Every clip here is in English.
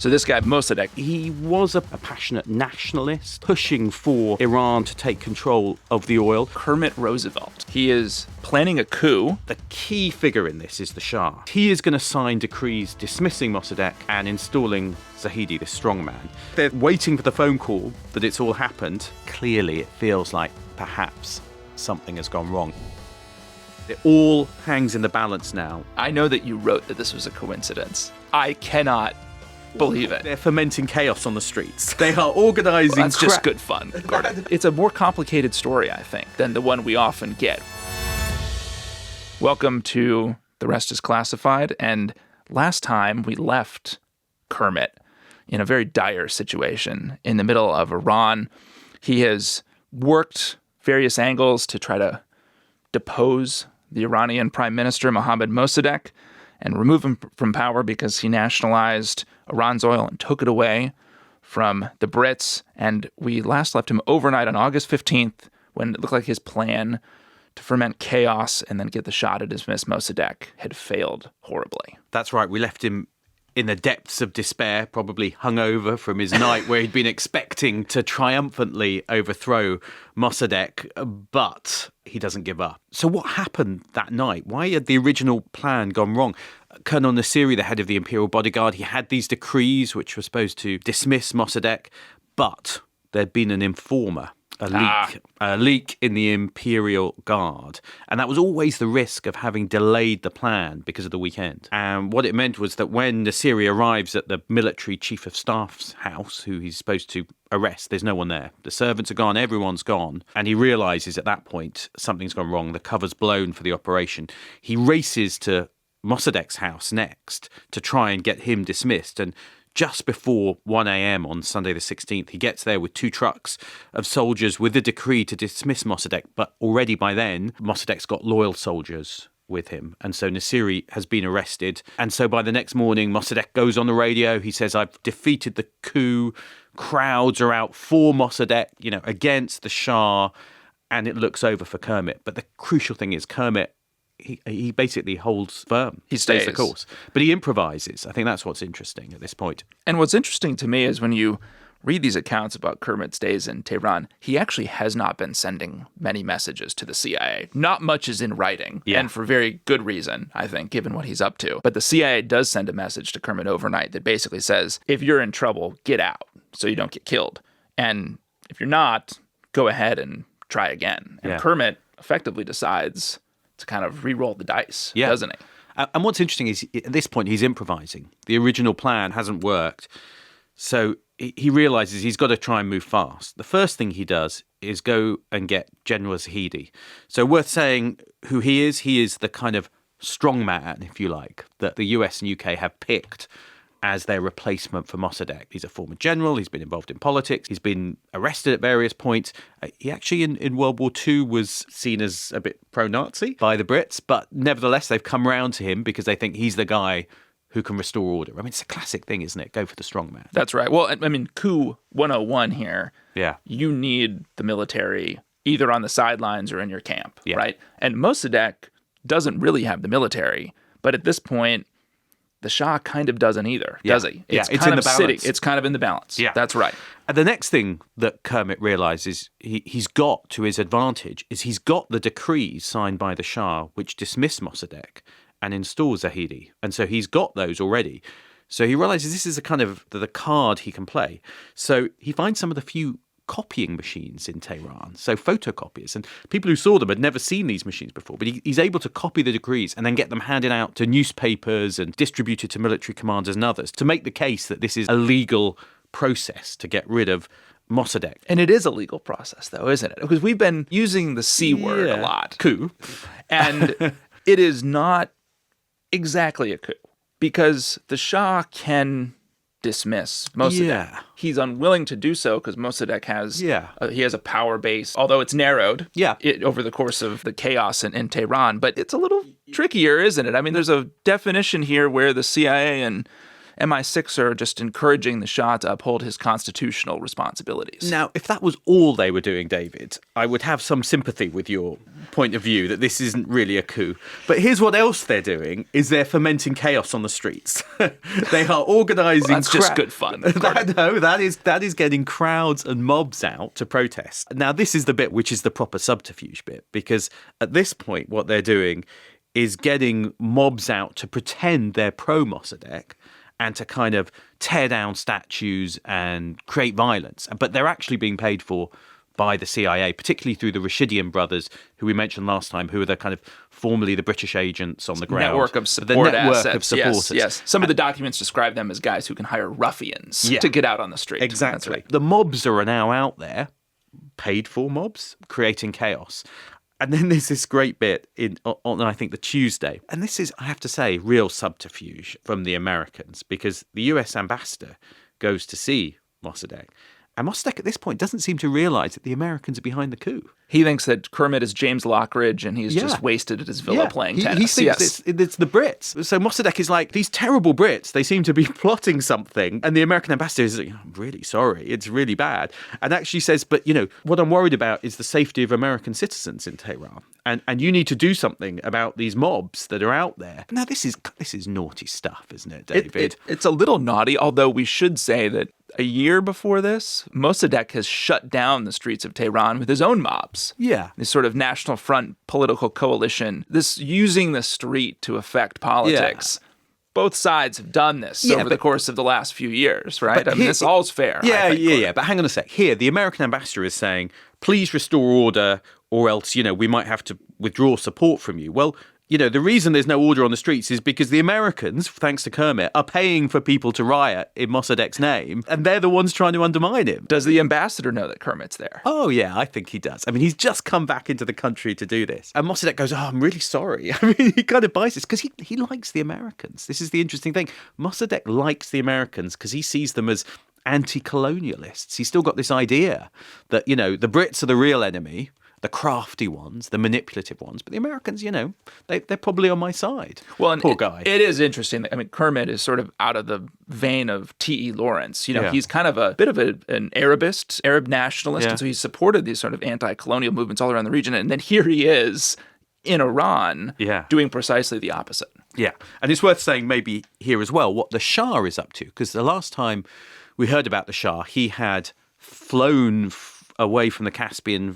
So this guy, Mossadegh, He was a passionate nationalist, pushing for Iran to take control of the oil. Kermit Roosevelt, he is planning a coup. The key figure in this is the Shah. He is going to sign decrees dismissing Mossadegh and installing Zahedi, the strongman. They're waiting for the phone call that it's all happened. Clearly, it feels like perhaps something has gone wrong. It all hangs in the balance now. I know that you wrote that this was a coincidence. I cannot believe it. They're fomenting chaos on the streets. They are organizing That's just good fun, Gordon. It's a more complicated story, I think, than the one we often get. Welcome to The Rest is Classified, and last time we left Kermit in a very dire situation in the middle of Iran. He has worked various angles to try to depose the Iranian Prime Minister Mohammad Mossadegh and remove him from power because he nationalized Iran's oil and took it away from the Brits. And we last left him overnight on August 15th when it looked like his plan to ferment chaos and then get the Shah to dismiss Mossadegh had failed horribly. That's right. We left him in the depths of despair, probably hungover from his night where he'd been expecting to triumphantly overthrow Mossadegh, but he doesn't give up. So what happened that night? Why had the original plan gone wrong? Colonel Nasiri, the head of the Imperial Bodyguard, he had these decrees which were supposed to dismiss Mossadegh, but there'd been an informer. A leak in the Imperial Guard. And that was always the risk of having delayed the plan because of the weekend. And what it meant was that when Nasiri arrives at the military chief of staff's house, who he's supposed to arrest, there's no one there. The servants are gone, everyone's gone. And he realizes at that point something's gone wrong. The cover's blown for the operation. He races to Mossadegh's house next to try and get him dismissed. And just before 1 a.m. on Sunday the 16th, he gets there with 2 trucks of soldiers with the decree to dismiss Mossadegh. But already by then, Mossadegh's got loyal soldiers with him. And so Nasiri has been arrested. And so by the next morning, Mossadegh goes on the radio. He says, I've defeated the coup. Crowds are out for Mossadegh, against the Shah. And it looks over for Kermit. But the crucial thing is Kermit, he basically holds firm. He stays the course. But he improvises. I think that's what's interesting at this point. And what's interesting to me is when you read these accounts about Kermit's days in Tehran, he actually has not been sending many messages to the CIA. Not much is in writing, and for very good reason, I think, given what he's up to. But the CIA does send a message to Kermit overnight that basically says, if you're in trouble, get out so you don't get killed. And if you're not, go ahead and try again. And Kermit effectively decides to kind of re-roll the dice, doesn't he? And what's interesting is at this point he's improvising. The original plan hasn't worked. So he realizes he's got to try and move fast. The first thing he does is go and get General Zahedi. So worth saying who he is the kind of strongman, if you like, that the US and UK have picked as their replacement for Mossadegh. He's a former general. He's been involved in politics. He's been arrested at various points. He actually, in World War II, was seen as a bit pro-Nazi by the Brits, but nevertheless, they've come round to him because they think he's the guy who can restore order. I mean, it's a classic thing, isn't it? Go for the strong man. That's right. Well, I mean, coup 101 here. Yeah. You need the military either on the sidelines or in your camp, right? And Mossadegh doesn't really have the military, but at this point, the Shah kind of doesn't either, does he? It's kind in of the balance. It's kind of in the balance. Yeah. That's right. And the next thing that Kermit realises he's got to his advantage is he's got the decrees signed by the Shah which dismiss Mossadegh and install Zahedi. And so he's got those already. So he realises this is a kind of the card he can play. So he finds some of the few copying machines in Tehran, so photocopiers, and people who saw them had never seen these machines before, but he's able to copy the decrees and then get them handed out to newspapers and distributed to military commanders and others to make the case that this is a legal process to get rid of Mossadegh. And it is a legal process, though, isn't it? Because we've been using the C word a lot. Coup. And it is not exactly a coup, because the Shah can dismiss Mossadegh. Yeah. He's unwilling to do so because Mossadegh has he has a power base, although it's narrowed over the course of the chaos in Tehran. But it's a little trickier, isn't it? I mean, there's a definition here where the CIA and MI6 are just encouraging the Shah to uphold his constitutional responsibilities. Now, if that was all they were doing, David, I would have some sympathy with your point of view that this isn't really a coup. But here's what else they're doing, is they're fomenting chaos on the streets. They are organising... Well, that's just good fun. that is getting crowds and mobs out to protest. Now, this is the bit which is the proper subterfuge bit, because at this point, what they're doing is getting mobs out to pretend they're pro-Mossadegh and to kind of tear down statues and create violence. But they're actually being paid for by the CIA, particularly through the Rashidian brothers, who we mentioned last time, who are the kind of formerly the British agents on the ground. Network of support the network assets. of supporters. Yes. Some of the documents describe them as guys who can hire ruffians to get out on the street. Exactly. That's right. The mobs are now out there, paid for mobs, creating chaos. And then there's this great bit on I think, the Tuesday. And this is, I have to say, real subterfuge from the Americans, because the US ambassador goes to see Mossadegh. And Mossadegh at this point doesn't seem to realise that the Americans are behind the coup. He thinks that Kermit is James Lockridge and he's just wasted at his villa playing tennis. He thinks it's the Brits. So Mossadegh is like, these terrible Brits, they seem to be plotting something. And the American ambassador is like, I'm really sorry, it's really bad. And actually says, but, what I'm worried about is the safety of American citizens in Tehran. And you need to do something about these mobs that are out there. Now, this is naughty stuff, isn't it, David? It's a little naughty, although we should say that a year before this, Mossadegh has shut down the streets of Tehran with his own mobs. Yeah. This sort of National Front political coalition, this using the street to affect politics. Yeah. Both sides have done this over the course of the last few years, right? I mean, this all's fair. Yeah. But hang on a sec. Here, the American ambassador is saying, please restore order, or else, we might have to withdraw support from you. Well, the reason there's no order on the streets is because the Americans, thanks to Kermit, are paying for people to riot in Mossadegh's name, and they're the ones trying to undermine him. Does the ambassador know that Kermit's there? Oh, yeah, I think he does. I mean, he's just come back into the country to do this. And Mossadegh goes, I'm really sorry. I mean, he kind of buys this because he likes the Americans. This is the interesting thing. Mossadegh likes the Americans because he sees them as anti-colonialists. He's still got this idea that, the Brits are the real enemy, the crafty ones, the manipulative ones. But the Americans, they're probably on my side. Well, and poor guy. It is interesting. I mean, Kermit is sort of out of the vein of T.E. Lawrence. He's kind of a bit of an Arabist, Arab nationalist. And so he supported these sort of anti-colonial movements all around the region. And then here he is in Iran doing precisely the opposite. Yeah. And it's worth saying maybe here as well what the Shah is up to. Because the last time we heard about the Shah, he had flown away from the Caspian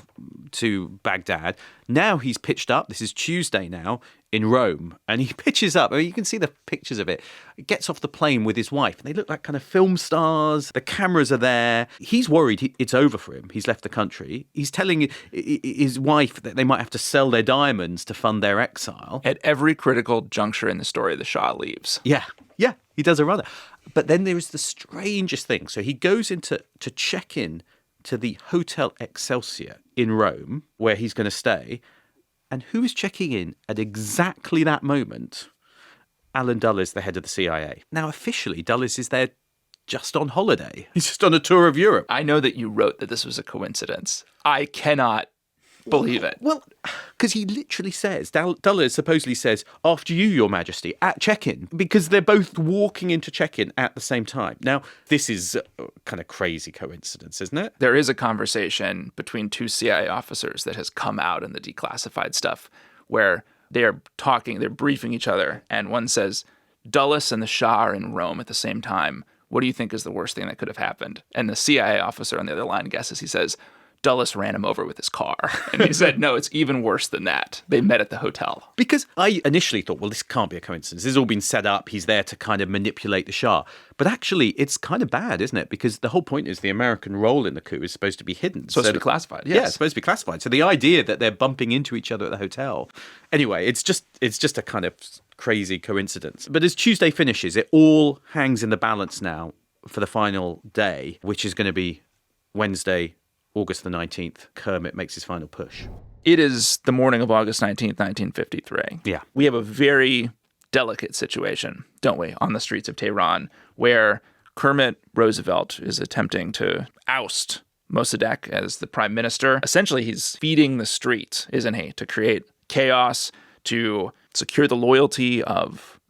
to Baghdad. Now he's pitched up, this is Tuesday now, in Rome. And he pitches up, I mean, you can see the pictures of it. He gets off the plane with his wife. They look like kind of film stars. The cameras are there. He's worried it's over for him. He's left the country. He's telling his wife that they might have to sell their diamonds to fund their exile. At every critical juncture in the story, the Shah leaves. Yeah, he does a runner. But then there is the strangest thing. So he goes to check in to the Hotel Excelsior in Rome, where he's going to stay. And who is checking in at exactly that moment? Alan Dulles, the head of the CIA. Now, officially, Dulles is there just on holiday. He's just on a tour of Europe. I know that you wrote that this was a coincidence. I cannot believe it. Well, because he literally says, Dulles supposedly says, after you, Your Majesty, at check-in, because they're both walking into check-in at the same time. Now, this is a kind of crazy coincidence, isn't it? There is a conversation between two CIA officers that has come out in the declassified stuff where they're briefing each other, and one says, Dulles and the Shah are in Rome at the same time. What do you think is the worst thing that could have happened? And the CIA officer on the other line guesses. He says, Dulles ran him over with his car. And he said, no, it's even worse than that. They met at the hotel. Because I initially thought, well, this can't be a coincidence. This has all been set up. He's there to kind of manipulate the Shah. But actually, it's kind of bad, isn't it? Because the whole point is the American role in the coup is supposed to be hidden. Supposed to be classified, yes. Yeah, it's supposed to be classified. So the idea that they're bumping into each other at the hotel. Anyway, it's just a kind of crazy coincidence. But as Tuesday finishes, it all hangs in the balance now for the final day, which is going to be Wednesday, August the 19th, Kermit makes his final push. It is the morning of August 19th, 1953. Yeah. We have a very delicate situation, don't we, on the streets of Tehran, where Kermit Roosevelt is attempting to oust Mossadegh as the prime minister. Essentially, he's feeding the street, isn't he, to create chaos, to secure the loyalty of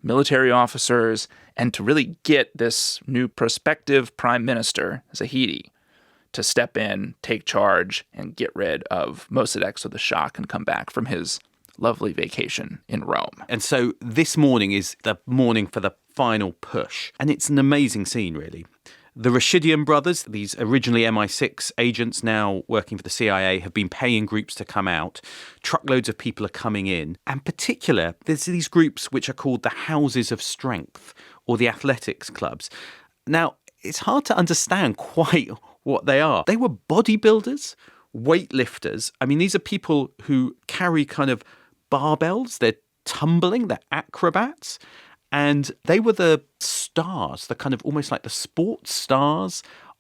military officers, and to really get this new prospective prime minister, Zahedi, to step in, take charge, and get rid of Mossadegh so the Shah can come back from his lovely vacation in Rome. And so this morning is the morning for the final push. And it's an amazing scene, really. The Rashidian brothers, these originally MI6 agents now working for the CIA, have been paying groups to come out. Truckloads of people are coming in. And particular, there's these groups which are called the Houses of Strength or the athletics clubs. Now, it's hard to understand quite what they are. They were bodybuilders, weightlifters. I mean, these are people who carry kind of barbells. They're tumbling, they're acrobats. And they were the stars, the kind of almost like the sports stars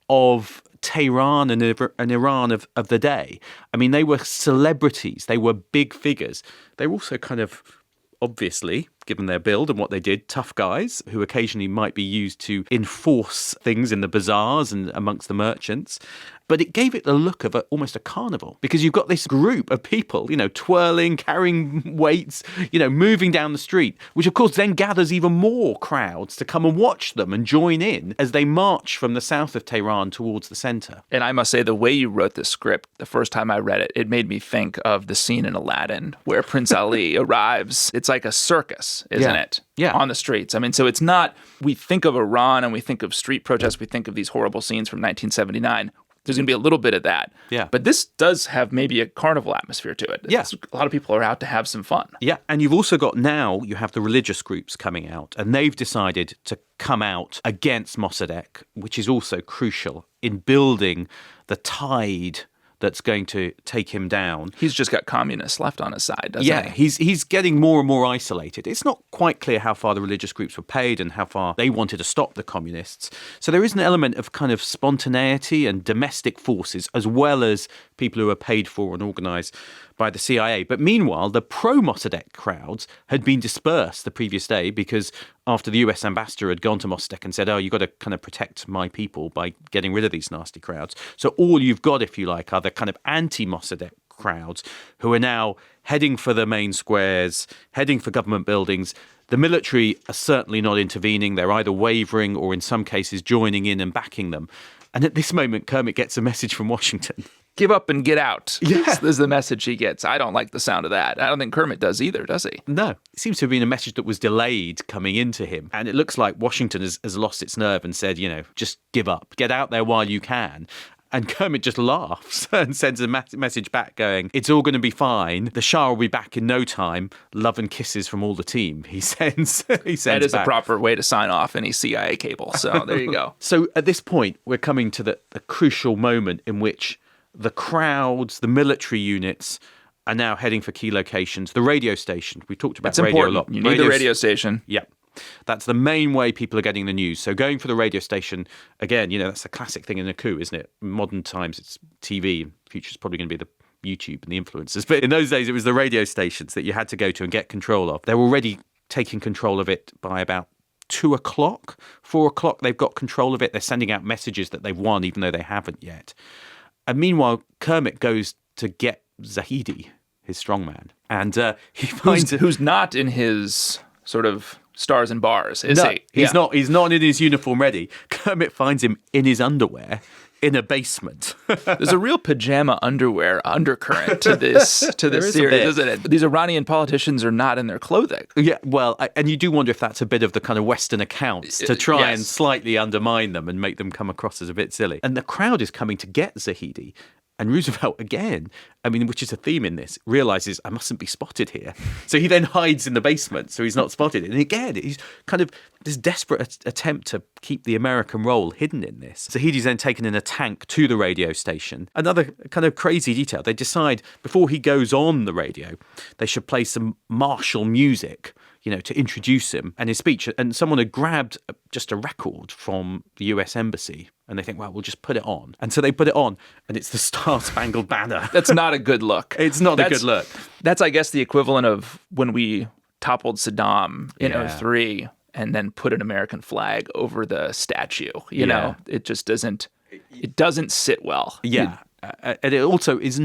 of Tehran and Iran of the day. I mean, they were celebrities. They were big figures. They were also kind of, obviously, given their build and what they did, tough guys who occasionally might be used to enforce things in the bazaars and amongst the merchants. But it gave it the look of almost a carnival, because you've got this group of people, twirling, carrying weights, moving down the street, which of course then gathers even more crowds to come and watch them and join in as they march from the south of Tehran towards the centre. And I must say, the way you wrote this script, the first time I read it, it made me think of the scene in Aladdin where Prince Ali arrives. It's like a circus, isn't it? Yeah. On the streets. I mean, so it's not, we think of Iran and we think of street protests, we think of these horrible scenes from 1979. There's going to be a little bit of that. Yeah. But this does have maybe a carnival atmosphere to it. Yeah. A lot of people are out to have some fun. Yeah. And you've also got now, you have the religious groups coming out, and they've decided to come out against Mossadegh, which is also crucial in building the tide that's going to take him down. He's just got communists left on his side, doesn't he? He's getting more and more isolated. It's not quite clear how far the religious groups were paid and how far they wanted to stop the communists. So there is an element of kind of spontaneity and domestic forces, as well as people who are paid for and organised by the CIA. But meanwhile, the pro-Mossadegh crowds had been dispersed the previous day because after the US ambassador had gone to Mossadegh and said, you've got to kind of protect my people by getting rid of these nasty crowds. So all you've got, if you like, are the kind of anti-Mossadegh crowds who are now heading for the main squares, heading for government buildings. The military are certainly not intervening. They're either wavering or in some cases joining in and backing them. And at this moment, Kermit gets a message from Washington. Give up and get out. Yeah. This is the message he gets. I don't like the sound of that. I don't think Kermit does either, does he? No. It seems to have been a message that was delayed coming into him. And it looks like Washington has lost its nerve and said, just give up. Get out there while you can. And Kermit just laughs and sends a message back going, it's all going to be fine. The Shah will be back in no time. Love and kisses from all the team, he sends That is back. a proper way to sign off any CIA cable. So there you go. So at this point, we're coming to the crucial moment in which the crowds, the military units are now heading for key locations. The radio station, we talked about That's radio important. a lot. You need the radio station. Yeah. That's the main way people are getting the news. So going for the radio station, again, that's the classic thing in a coup, isn't it? In modern times, it's TV. In the future, it's probably going to be the YouTube and the influencers. But in those days, it was the radio stations that you had to go to and get control of. They're already taking control of it by about 2 o'clock, 4 o'clock. They've got control of it. They're sending out messages that they've won, even though they haven't yet. And meanwhile, Kermit goes to get Zahedi, his strongman. And he finds... Who's not in his sort of stars and bars, is he? He's not. He's not in his uniform ready. Kermit finds him in his underwear in a basement. There's a real pajama underwear undercurrent to this series, isn't it? These Iranian politicians are not in their clothing. Yeah, well, and you do wonder if that's a bit of the kind of Western accounts to try and slightly undermine them and make them come across as a bit silly. And the crowd is coming to get Zahedi. And Roosevelt, again, which is a theme in this, realizes I mustn't be spotted here. So he then hides in the basement so he's not spotted. And again, he's kind of this desperate attempt to keep the American role hidden in this. Zahedi's then taken in a tank to the radio station. Another kind of crazy detail. They decide before he goes on the radio, they should play some martial music, to introduce him and his speech. And someone had grabbed just a record from the US Embassy. And they think, well, we'll just put it on. And so they put it on, and it's the Star-Spangled Banner. That's not a good look. It's not a good look. That's, I guess, the equivalent of when we toppled Saddam in 2003 and then put an American flag over the statue. You know, it just doesn't sit well. Yeah. And it also is not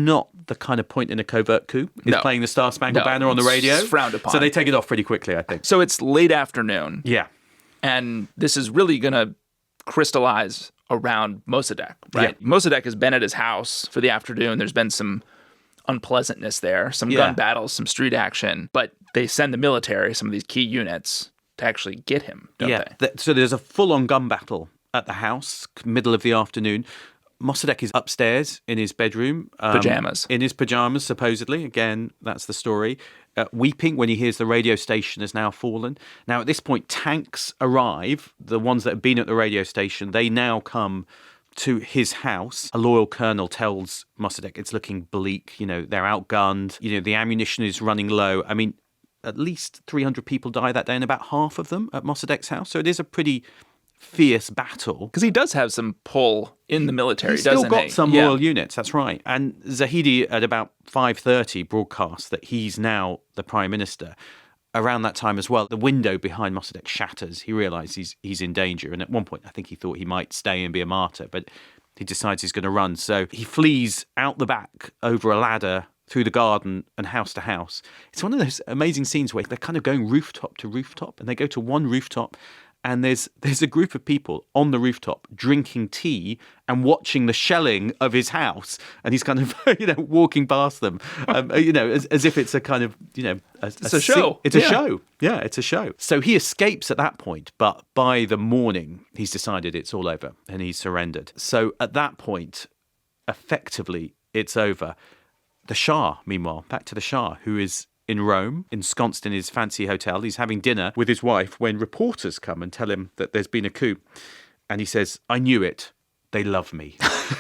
the kind of point in a covert coup, is No. playing the Star Spangled No, Banner on the radio. it's frowned upon. So they take it off pretty quickly, I think. So it's late afternoon, Yeah. and this is really going to crystallize around Mossadegh, right? Yeah. Mossadegh has been at his house for the afternoon. There's been some unpleasantness there, some gun battles, some street action, but they send the military, some of these key units, to actually get him, don't they? So there's a full-on gun battle at the house, middle of the afternoon. Mossadegh is upstairs in his bedroom. Pajamas. In his pajamas, supposedly. Again, that's the story. Weeping when he hears the radio station has now fallen. Now, at this point, tanks arrive. The ones that have been at the radio station, they now come to his house. A loyal colonel tells Mossadegh it's looking bleak. You know, they're outgunned. You know, the ammunition is running low. I mean, at least 300 people die that day, and about half of them at Mossadegh's house. So it is a pretty fierce battle. Because he does have some pull in the military, He's doesn't still he? got some loyal units, that's right. And Zahedi at about 5:30 broadcasts that he's now the prime minister. Around that time as well, the window behind Mossadegh shatters. He realises he's in danger. And at one point, I think he thought he might stay and be a martyr, but he decides he's going to run. So he flees out the back over a ladder through the garden and house to house. It's one of those amazing scenes where they're kind of going rooftop to rooftop, and they go to one rooftop, and there's a group of people on the rooftop drinking tea and watching the shelling of his house, and he's kind of walking past them, as if it's a kind of it's a show. It's a show. Yeah, it's a show. So he escapes at that point, but by the morning he's decided it's all over and he's surrendered. So at that point, effectively, it's over. The Shah, meanwhile, back to the Shah, who is in Rome, ensconced in his fancy hotel. He's having dinner with his wife when reporters come and tell him that there's been a coup. And he says, "I knew it. They love me."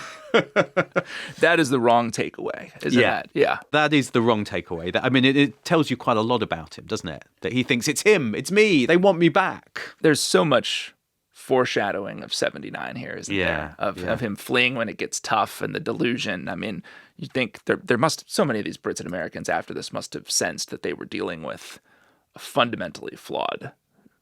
That is the wrong takeaway, isn't it? Yeah. That is the wrong takeaway. It tells you quite a lot about him, doesn't it? That he thinks it's him, it's me, they want me back. There's so much foreshadowing of 79 here, isn't there? Of him fleeing when it gets tough and the delusion. I mean, you think there must, so many of these Brits and Americans after this must have sensed that they were dealing with a fundamentally flawed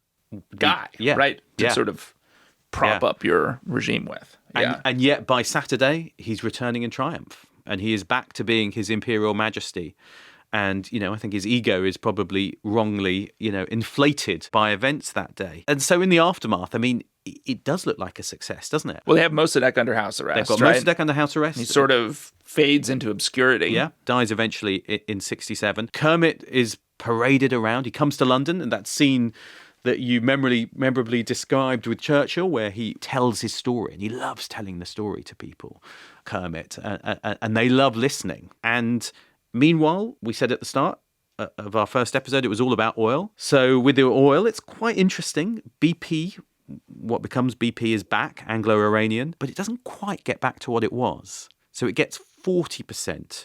guy, right? To sort of prop up your regime with. And yet by Saturday, he's returning in triumph and he is back to being his imperial majesty. And, I think his ego is probably wrongly, inflated by events that day. And so in the aftermath, I mean, it does look like a success, doesn't it? Well, they have Mossadegh under house arrest. They've got Mossadegh under house arrest. He sort of fades into obscurity. Yeah, dies eventually in 67. Kermit is paraded around. He comes to London, and that scene that you memorably described with Churchill, where he tells his story, and he loves telling the story to people, Kermit, and they love listening. And meanwhile, we said at the start of our first episode, it was all about oil. So with the oil, it's quite interesting. BP, what becomes BP, is back, Anglo-Iranian, but it doesn't quite get back to what it was. So it gets 40%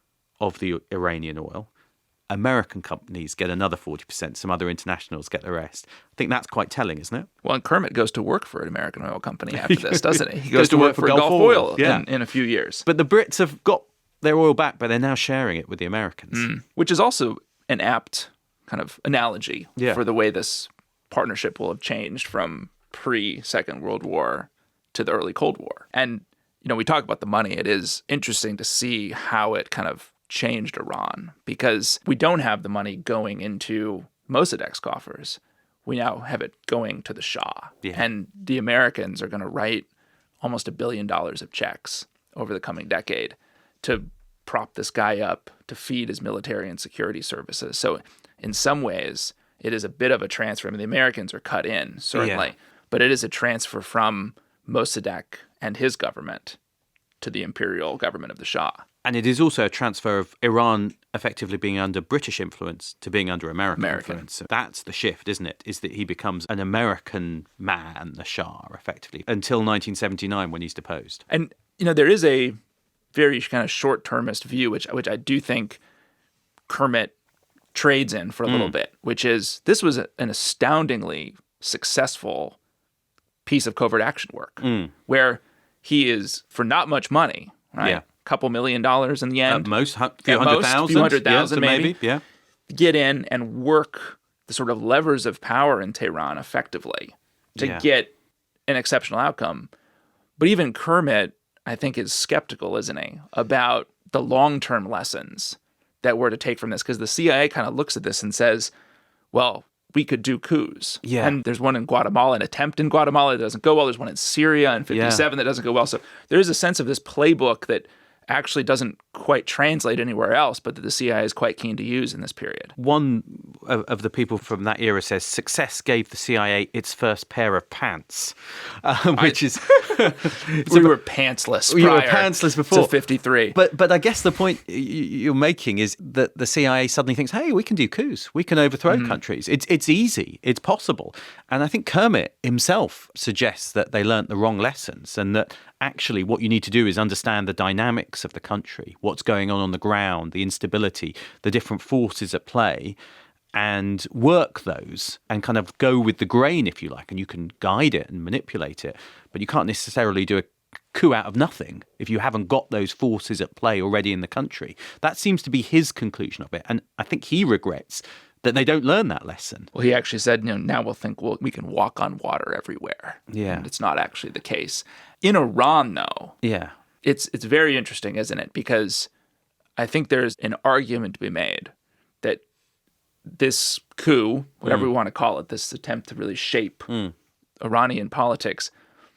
of the Iranian oil. American companies get another 40%. Some other internationals get the rest. I think that's quite telling, isn't it? Well, and Kermit goes to work for an American oil company after this, doesn't he? He goes to work for Gulf Oil in a few years. But the Brits have got their oil back, but they're now sharing it with the Americans. Which is also an apt kind of analogy for the way this partnership will have changed from pre-Second World War to the early Cold War. And, we talk about the money. It is interesting to see how it kind of changed Iran, because we don't have the money going into Mossadegh's coffers. We now have it going to the Shah. Yeah. And the Americans are going to write almost $1 billion of checks over the coming decade to prop this guy up, to feed his military and security services. So in some ways, it is a bit of a transfer. I mean, the Americans are cut in, certainly, but it is a transfer from Mossadegh and his government to the imperial government of the Shah. And it is also a transfer of Iran effectively being under British influence to being under American influence. So that's the shift, isn't it? Is that he becomes an American man, the Shah, effectively, until 1979 when he's deposed. And, there is a very kind of short-termist view, which I do think Kermit trades in for a little bit, which is this was an astoundingly successful piece of covert action work where he is, for not much money, right? Yeah. Couple $1 million in the end. At most, a few hundred thousand, maybe. Yeah. Get in and work the sort of levers of power in Tehran effectively to get an exceptional outcome. But even Kermit, I think, is skeptical, isn't he, about the long-term lessons that we're to take from this? Because the CIA kind of looks at this and says, well, we could do coups. Yeah. And there's one in Guatemala, an attempt in Guatemala that doesn't go well. There's one in Syria in 57 that doesn't go well. So there is a sense of this playbook that actually doesn't quite translate anywhere else, but that the CIA is quite keen to use in this period. One of the people from that era says success gave the CIA its first pair of pants, which is we were pantsless. We were prior pantsless before to 53. But I guess the point you're making is that the CIA suddenly thinks, hey, we can do coups, we can overthrow countries. It's easy, it's possible. And I think Kermit himself suggests that they learnt the wrong lessons, and that actually what you need to do is understand the dynamics of the country, what's going on the ground, the instability, the different forces at play, and work those and kind of go with the grain, if you like, and you can guide it and manipulate it. But you can't necessarily do a coup out of nothing if you haven't got those forces at play already in the country. That seems to be his conclusion of it. And I think he regrets that they don't learn that lesson. Well, he actually said, now we'll think we can walk on water everywhere. Yeah. And it's not actually the case. In Iran, though, Yeah. it's very interesting, isn't it? Because I think there's an argument to be made that this coup, whatever we want to call it, this attempt to really shape Iranian politics,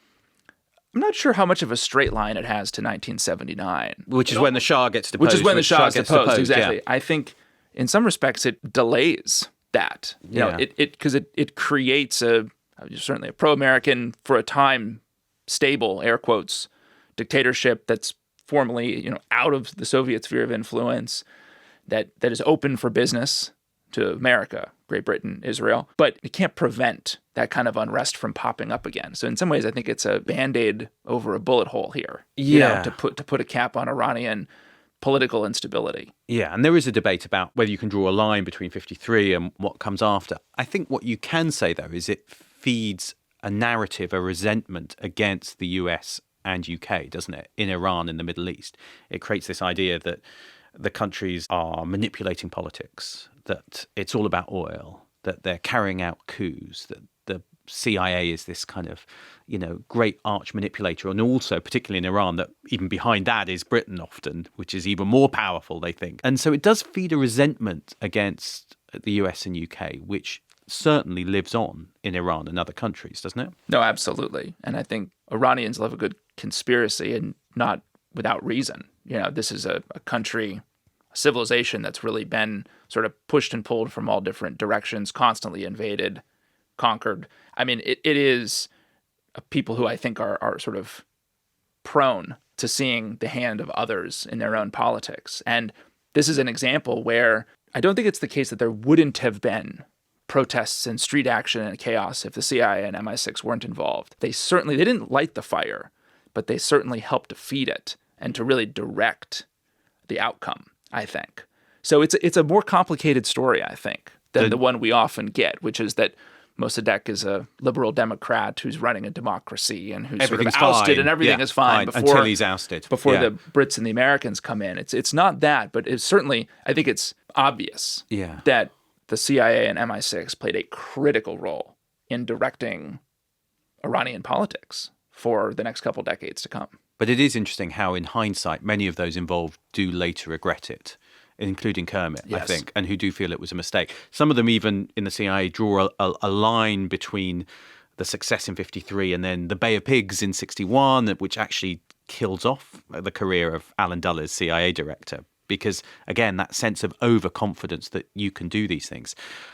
I'm not sure how much of a straight line it has to 1979. Which is when the Shah gets deposed. Which is when the Shah gets deposed, exactly. Yeah. I think in some respects it delays that. You know, because it creates certainly a pro-American, for a time, stable, air quotes, dictatorship that's formally, out of the Soviet sphere of influence, that is open for business to America, Great Britain, Israel, but it can't prevent that kind of unrest from popping up again. So in some ways, I think it's a Band-Aid over a bullet hole here. Yeah. To put a cap on Iranian political instability. Yeah, and there is a debate about whether you can draw a line between 53 and what comes after. I think what you can say, though, is it feeds a narrative, a resentment against the US and UK, doesn't it, in Iran and the Middle East. It creates this idea that the countries are manipulating politics, that it's all about oil, that they're carrying out coups, that the CIA is this kind of, great arch manipulator. And also, particularly in Iran, that even behind that is Britain often, which is even more powerful, they think. And so it does feed a resentment against the US and UK, which certainly lives on in Iran and other countries, doesn't it? No, absolutely. And I think Iranians love a good conspiracy, and not without reason. This is a country, a civilization that's really been sort of pushed and pulled from all different directions, constantly invaded, conquered. I mean, it is people who I think are sort of prone to seeing the hand of others in their own politics. And this is an example where I don't think it's the case that there wouldn't have been protests and street action and chaos if the CIA and MI6 weren't involved. They didn't light the fire, but they certainly helped to feed it and to really direct the outcome, I think. So it's a more complicated story, I think, than the one we often get, which is that Mossadegh is a liberal Democrat who's running a democracy and who's sort of ousted, fine. and everything is fine until he's ousted. Before the Brits and the Americans come in. It's not that, but it's certainly, I think it's obvious that the CIA and MI6 played a critical role in directing Iranian politics for the next couple decades to come. But it is interesting how, in hindsight, many of those involved do later regret it, including Kermit, I think, and who do feel it was a mistake. Some of them, even in the CIA, draw a line between the success in 53 and then the Bay of Pigs in 61, which actually kills off the career of Alan Dulles, CIA director, because, again, that sense of overconfidence that you can do these things.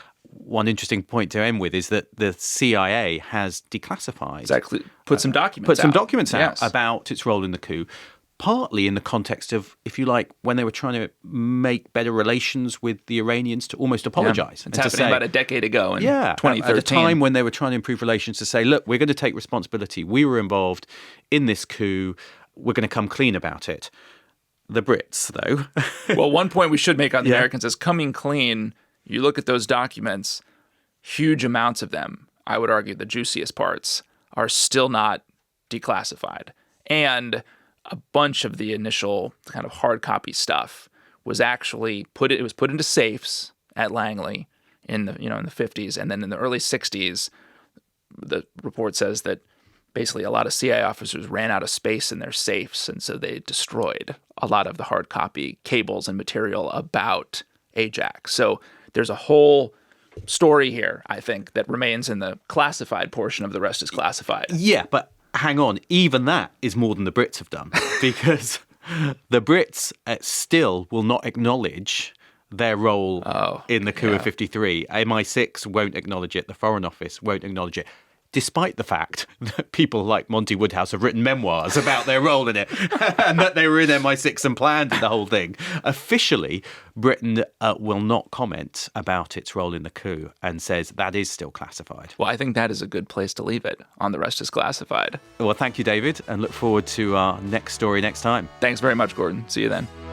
One interesting point to end with is that the CIA has declassified. Exactly. Put some documents out about its role in the coup, partly in the context of, if you like, when they were trying to make better relations with the Iranians, to almost apologize. It's happening about a decade ago in 2013. At a time when they were trying to improve relations, to say, look, we're going to take responsibility. We were involved in this coup. We're going to come clean about it. The Brits, though. Well, one point we should make on the Americans is coming clean. You look at those documents, huge amounts of them, I would argue the juiciest parts, are still not declassified. And a bunch of the initial kind of hard copy stuff was actually put into safes at Langley in the 50s, and then in the early 60s, the report says that basically a lot of CIA officers ran out of space in their safes, and so they destroyed a lot of the hard copy cables and material about Ajax. So there's a whole story here, I think, that remains in the classified portion of The Rest is Classified. Yeah, but hang on. Even that is more than the Brits have done, because the Brits still will not acknowledge their role in the coup of 53. MI6 won't acknowledge it. The Foreign Office won't acknowledge it, despite the fact that people like Monty Woodhouse have written memoirs about their role in it and that they were in MI6 and planned the whole thing. Officially, Britain will not comment about its role in the coup and says that is still classified. Well, I think that is a good place to leave it on The Rest is Classified. Well, thank you, David, and look forward to our next story next time. Thanks very much, Gordon. See you then.